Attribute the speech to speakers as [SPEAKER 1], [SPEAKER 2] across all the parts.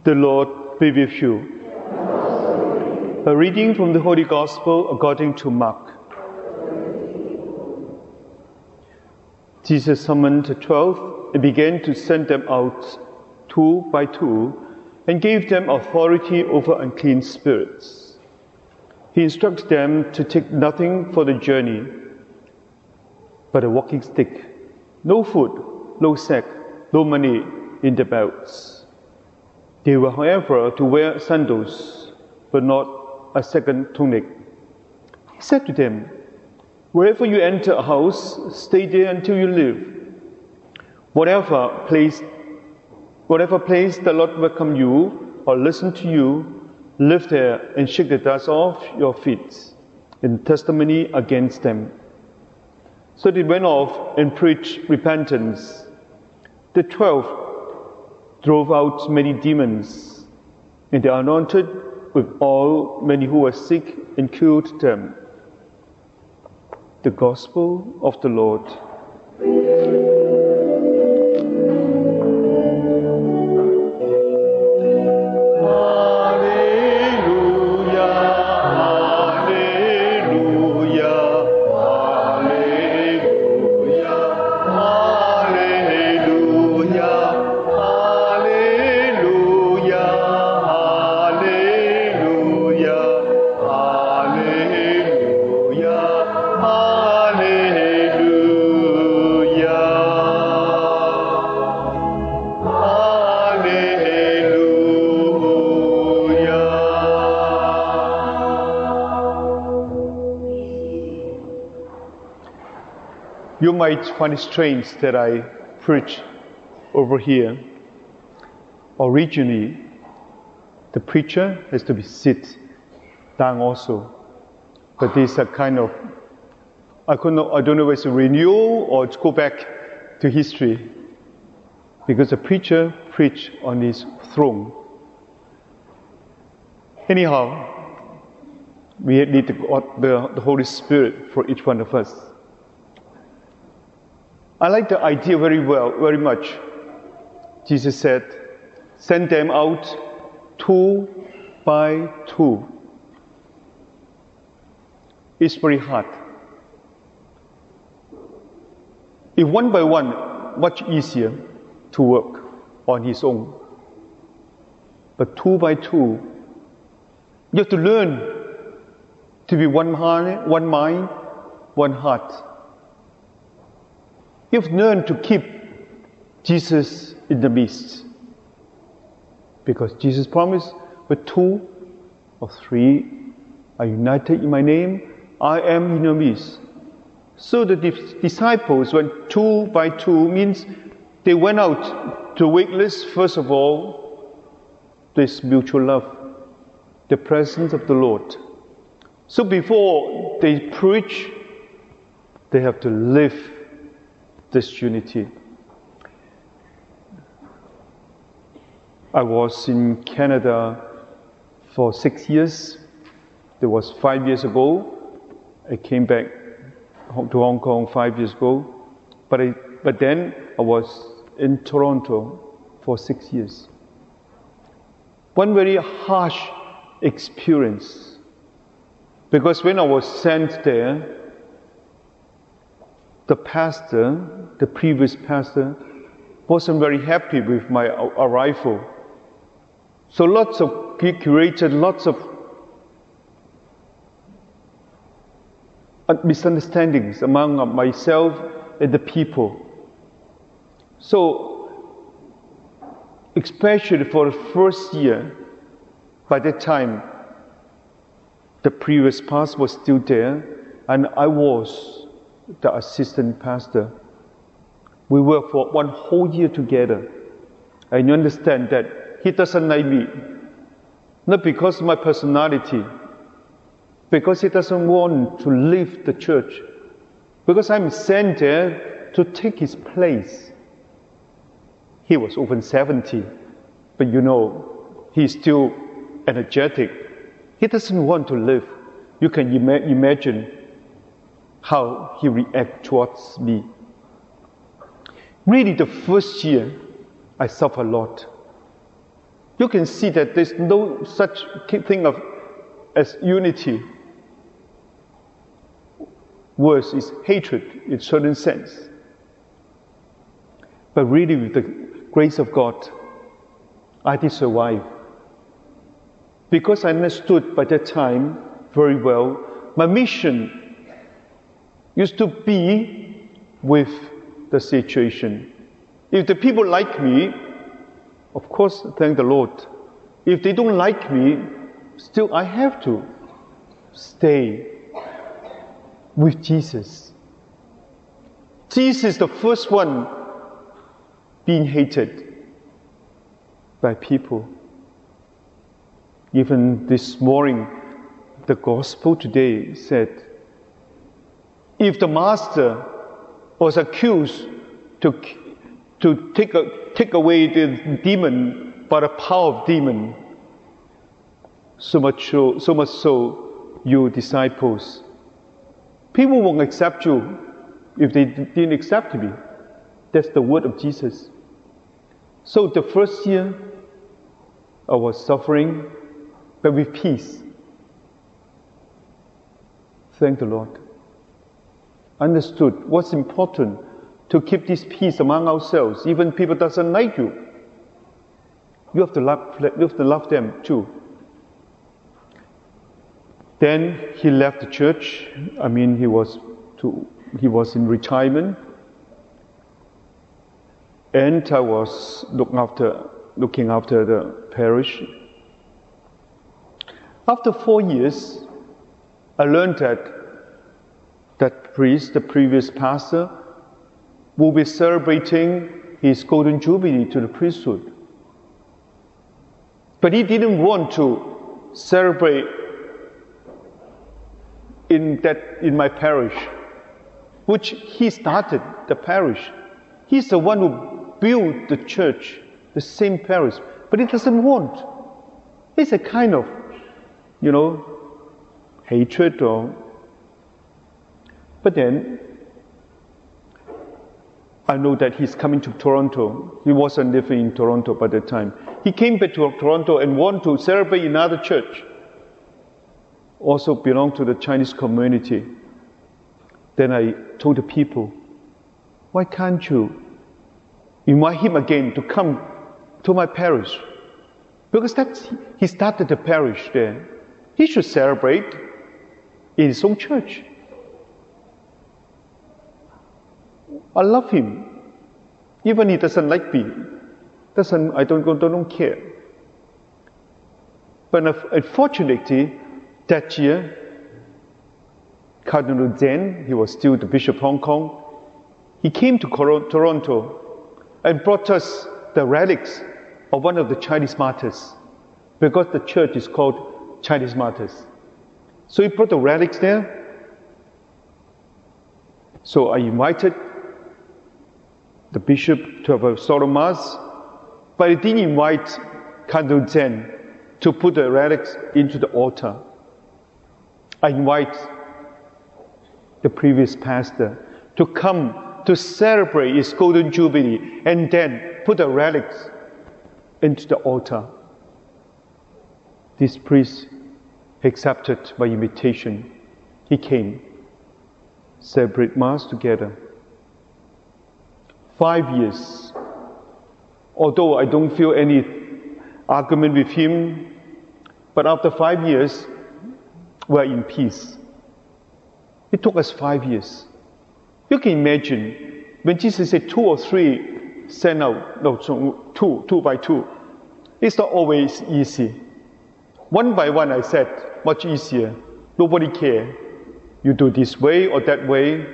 [SPEAKER 1] The Lord be with you. A reading from the Holy Gospel according to Mark. Jesus summoned the 12 and began to send them out two by two and gave them authority over unclean spirits. He instructed them to take nothing for the journey but a walking stick, no food, no sack, no money in their belts. They were, however, to wear sandals, but not a second tunic. He said to them, "Wherever you enter a house, stay there until you leave. Whatever place the Lord welcome you or listen to you, live there and shake the dust off your feet in testimony against them." So they went off and preached repentance. The 12 drove out many demons, and they anointed with oil many who were sick and cured them. The Gospel of the Lord. You might find it strange that I preach over here. Originally, the preacher has to be sit down also. But this is a kind of, I don't know whether it's a renewal or to go back to history. Because the preacher preached on his throne. Anyhow, we need the Holy Spirit for each one of us. I like the idea very much. Jesus said, send them out two by two. It's very hard. If one by one, much easier to work on his own. But two by two, you have to learn to be one mind, one heart. You have learned to keep Jesus in the midst. Because Jesus promised, with two or three are united in my name, I am in your midst. So the disciples went two by two, means they went out to witness, first of all, this mutual love, the presence of the Lord. So before they preach, they have to live this unity. I was in Canada for 6 years. That was 5 years ago. I came back to Hong Kong 5 years ago. But then I was in Toronto for 6 years. One very harsh experience. Because when I was sent there, the previous pastor, wasn't very happy with my arrival. So he created lots of misunderstandings among myself and the people. So, especially for the first year, by that time, the previous pastor was still there, and I was the assistant pastor. We worked for one whole year together. And you understand that he doesn't like me. Not because of my personality. Because he doesn't want to leave the church. Because I'm sent there to take his place. He was over 70. But he's still energetic. He doesn't want to leave. You can imagine how he reacts towards me. Really, the first year, I suffered a lot. you can see that there's no such thing as unity. Worse is hatred in a certain sense. But really, with the grace of God, I did survive. Because I understood by that time very well, my mission used to be with the situation. If the people like me, of course, thank the Lord. If they don't like me, still I have to stay with Jesus. Jesus is the first one being hated by people. Even this morning, the gospel today said, if the master was accused to take away the demon by the power of demon, so much so, you disciples, people won't accept you if they didn't accept me. That's the word of Jesus. So the first year, I was suffering, but with peace. Thank the Lord. Understood what's important to keep this peace among ourselves. Even people doesn't like you, you have to love them too. Then he left the church. He was in retirement, and I was looking after the parish. After 4 years, I learned that priest, the previous pastor, will be celebrating his Golden Jubilee to the priesthood. But he didn't want to celebrate in my parish, which he started the parish. He's the one who built the church, the same parish, but he doesn't want. It's a kind of, hatred But then, I know that he's coming to Toronto. He wasn't living in Toronto by that time. He came back to Toronto and wanted to celebrate in another church. Also belong to the Chinese community. Then I told the people, why can't you invite him again to come to my parish? Because he started the parish there. He should celebrate in his own church. I love him. Even he doesn't like me. I don't care. But unfortunately, that year, Cardinal Zen, he was still the Bishop of Hong Kong, he came to Toronto and brought us the relics of one of the Chinese martyrs, because the church is called Chinese Martyrs. So he brought the relics there. So I invited the bishop to have a solemn mass, but I didn't invite Cardinal Zen to put the relics into the altar. I invite the previous pastor to come to celebrate his Golden Jubilee and then put the relics into the altar. This priest accepted my invitation. He came, celebrate Mass together. 5 years. Although I don't feel any argument with him, but after 5 years, we're in peace. It took us 5 years. You can imagine, when Jesus said 2 or 3 sent out, two by two, it's not always easy. One by one, I said, much easier. Nobody cares. You do this way or that way.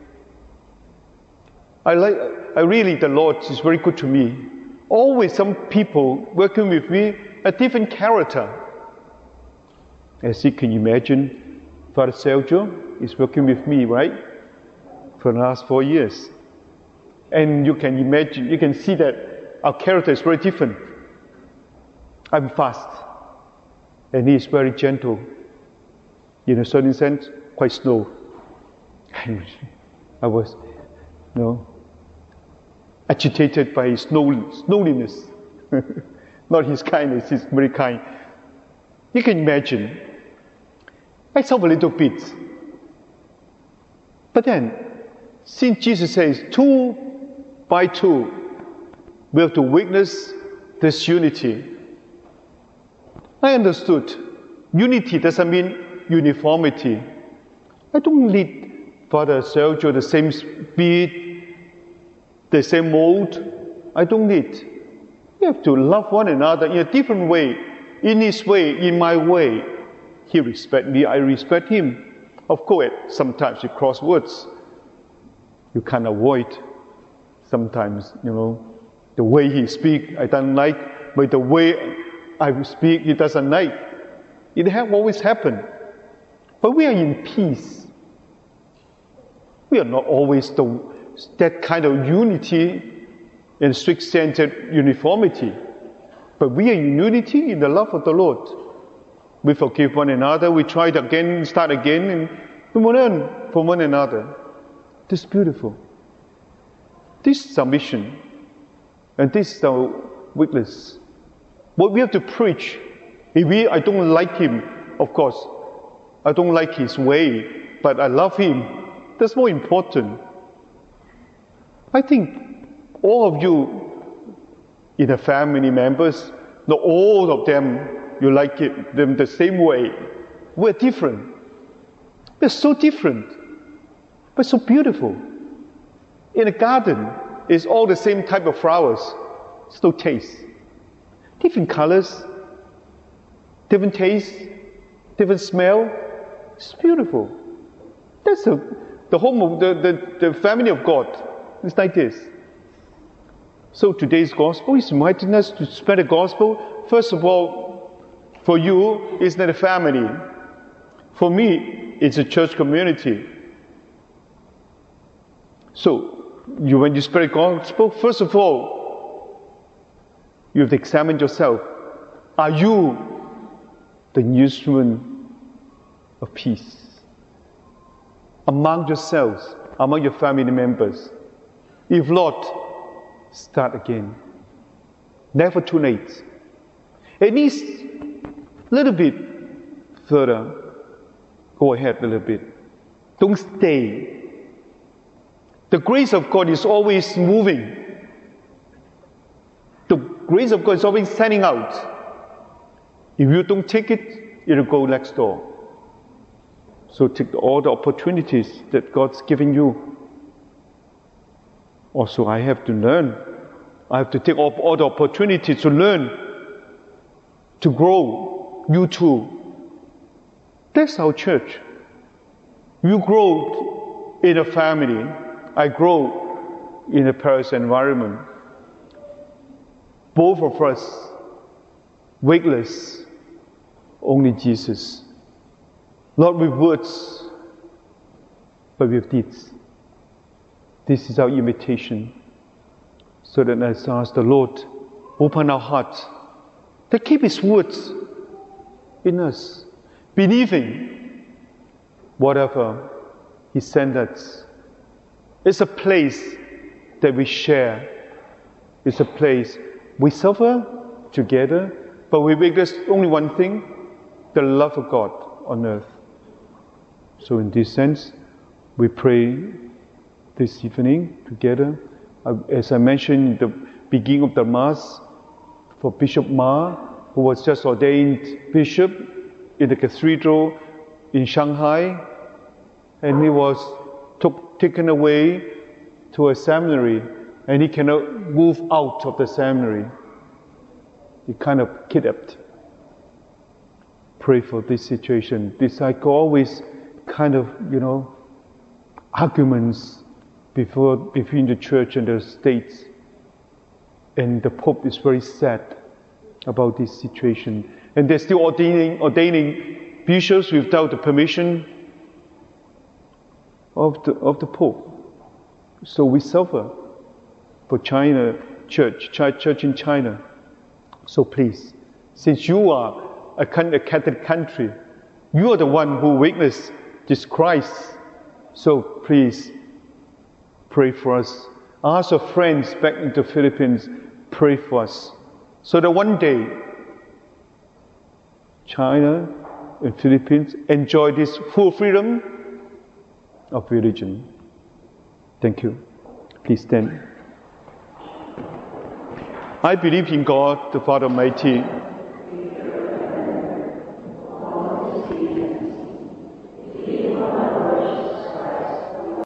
[SPEAKER 1] The Lord is very good to me. Always some people working with me, a different character. As you can imagine, Father Sergio is working with me, right? For the last 4 years. And you can imagine, you can see that our character is very different. I'm fast. And he is very gentle. In a certain sense, quite slow. I was, agitated by his snowiness. Not his kindness, he's very kind. You can imagine. I help a little bit. But then, since Jesus says 2 by 2, we have to witness this unity. I understood. Unity doesn't mean uniformity. I don't need Father Sergio the same speed, the same mold. I don't need. We have to love one another in a different way, in his way, in my way. He respects me, I respect him. Of course, sometimes you cross words. You can't avoid. Sometimes, the way he speaks, I don't like, but the way I speak, he doesn't like. It always happen. But we are in peace. We are not always that kind of unity and strict-centered uniformity. But we are in unity in the love of the Lord. We forgive one another, we try it again, start again, and we learn from one another. This is beautiful. This is our mission. And this is our witness. What we have to preach, I don't like him, of course, I don't like his way, but I love him. That's more important. I think all of you in the family members, not all of them, you like them the same way. We're different. We're so different, but so beautiful. In a garden, it's all the same type of flowers. It's no taste. Different colors, different taste, different smell. It's beautiful. That's the home of the family of God. It's like this. So today's gospel is inviting us to spread the gospel. First of all, for you, it's not a family. For me, it's a church community. So, when you spread the gospel, first of all, you have to examine yourself. Are you the instrument of peace? Among yourselves, among your family members. If not, start again. Never too late. At least a little bit further. Go ahead a little bit. Don't stay. The grace of God is always moving. The grace of God is always sending out. If you don't take it, it'll go next door. So take all the opportunities that God's given you. Also, I have to learn. I have to take all the opportunities to learn, to grow. You too. That's our church. You grow in a family. I grow in a parish environment. Both of us, weightless, only Jesus. Not with words, but with deeds. This is our invitation. So that as I ask the Lord, open our hearts, to keep His words in us, believing whatever He sent us. It's a place that we share. It's a place we suffer together, but we make this only one thing, the love of God on earth. So in this sense, we pray this evening together. As I mentioned in the beginning of the Mass, for Bishop Ma, who was just ordained bishop in the cathedral in Shanghai, and he was taken away to a seminary, and he cannot move out of the seminary. He kind of kidnapped. Pray for this situation. This like always kind of, arguments between the church and the states. And the Pope is very sad about this situation. And they're still ordaining bishops without the permission of the Pope. So we suffer for China, church in China. So please, since you are a Catholic country, you are the one who witnessed this Christ. So please, pray for us. Ask our friends back in the Philippines, pray for us. so that one day China and Philippines enjoy this full freedom of religion. Thank you. Please stand. I believe in God, the Father Almighty,